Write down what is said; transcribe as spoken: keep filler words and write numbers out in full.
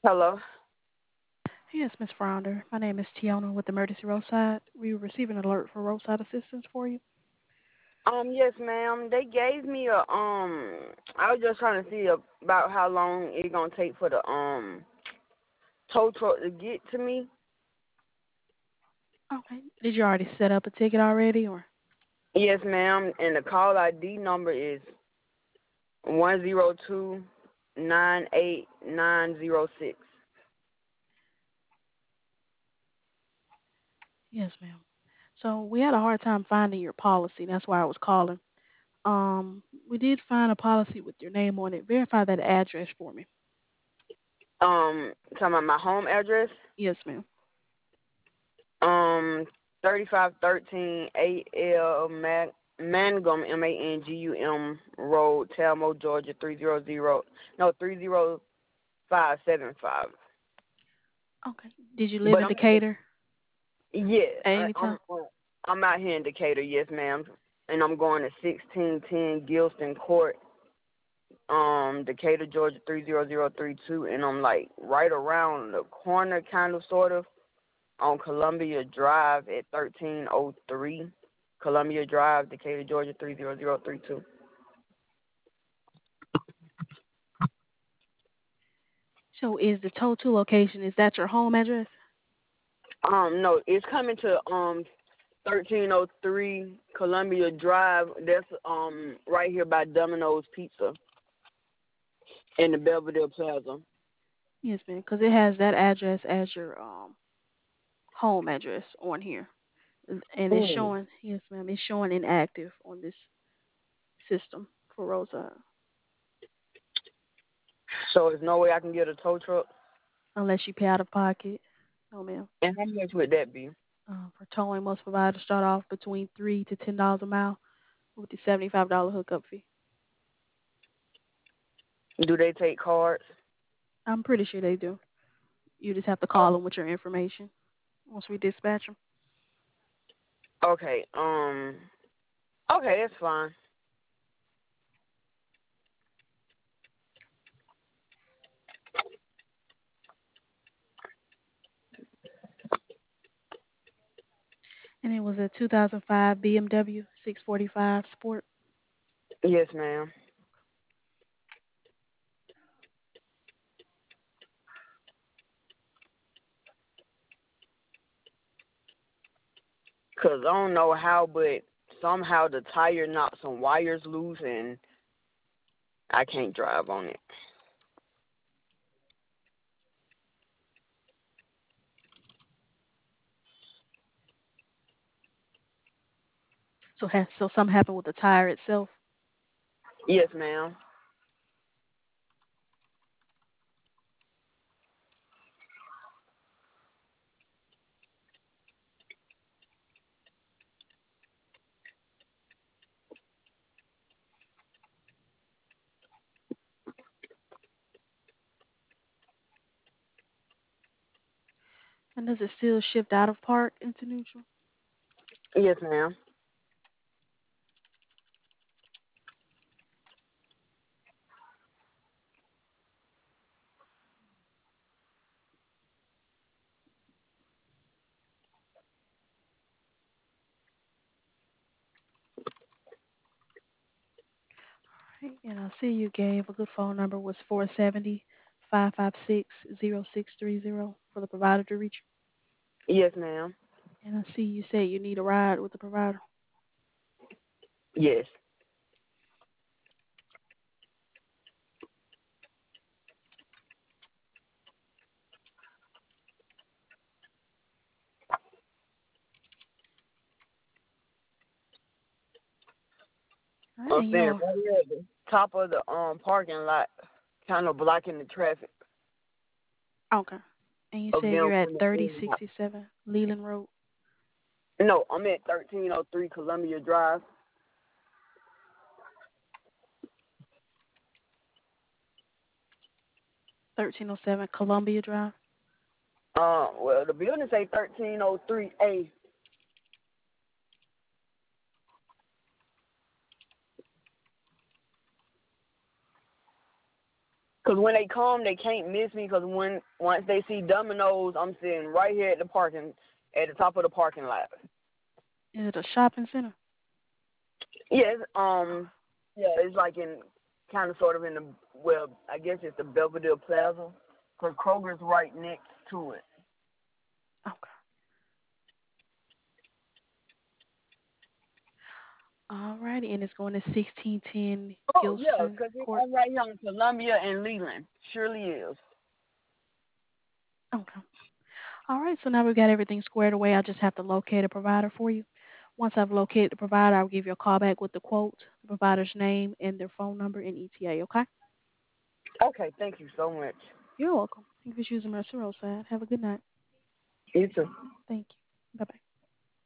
Hello. Yes, Miss Frounder. My name is Tiona with Emergency Roadside. We received an alert for roadside assistance for you. Um, yes, ma'am. They gave me a um. I was just trying to see about how long it gonna take for the um tow truck to get to me. Okay. Did you already set up a ticket already, or? Yes, ma'am. And the call I D number is one zero two nine eight nine zero six. Yes, ma'am. So we had a hard time finding your policy. That's why I was calling. Um, we did find a policy with your name on it. Verify that address for me. Um, talking about my home address. Yes, ma'am. Um, thirty five thirteen A L Mag Mangum M A N G U M Road, Talmo, Georgia three zero zero no three zero five seven five. Okay. Did you live But in I'm Decatur yeah, at I, any I'm time? uh, I'm out here in Decatur, yes, ma'am, and I'm going to sixteen ten Gilston Court, um, Decatur, Georgia three zero zero three two, and I'm like right around the corner, kind of, sort of, on Columbia Drive at thirteen oh three, Columbia Drive, Decatur, Georgia three zero zero three two. So is the tow to location, is that your home address? Um, no, it's coming to um thirteen oh three Columbia Drive. That's um right here by Domino's Pizza in the Belvedere Plaza. Yes, ma'am. Because it has that address as your um home address on here. And it's Mm. showing, yes, ma'am, it's showing inactive on this system for Rosa, So there's no way I can get a tow truck. unless you pay out of pocket. No, ma'am. And how much would that be? Uh, for towing, most providers start off between three to ten dollars a mile with the seventy-five dollar hookup fee. Do they take cards? I'm pretty sure they do. You just have to call them with your information once we dispatch them. Okay. Um. Okay, that's fine. And it was a two thousand five B M W six forty-five Sport. Yes, ma'am. Cause I don't know how, but somehow the tire knocked some wires loose, and I can't drive on it. So, ha- so something happened with the tire itself. Yes, ma'am. And does it still shift out of park into neutral? Yes, ma'am. Right. And I see you gave a good phone number was four seven zero, five five six, zero six three zero for the provider to reach. Yes, ma'am. And I see you said you need a ride with the provider. Yes. All right. I'm And saying you're right here at the top of the um parking lot, kind of blocking the traffic okay. And you of said them you're at coming in and out. thirty sixty-seven Leland Road. No, I'm at thirteen oh three Columbia Drive. thirteen oh seven Columbia Drive. Uh, well, the building say thirteen oh three A. Cause when they come, they can't miss me. Cause when once they see Domino's, I'm sitting right here at the parking, at the top of the parking lot. Is it a shopping center? Yes. Um. Yeah. It's like in kind of sort of in the well, I guess it's the Belvedere Plaza. Cause Kroger's right next to it. Okay. Alrighty, and it's going to sixteen ten Oh yeah, Gilson cause Court. I'm right here in Columbia and Leland. Surely is. Okay. All right, so now we've got everything squared away. I just have to locate a provider for you. Once I've located the provider, I'll give you a call back with the quote, the provider's name, and their phone number and E T A, okay? Okay. Thank you so much. You're welcome. Thank you for choosing Mercy Roadside. Have a good night. You too. Thank you. Bye-bye.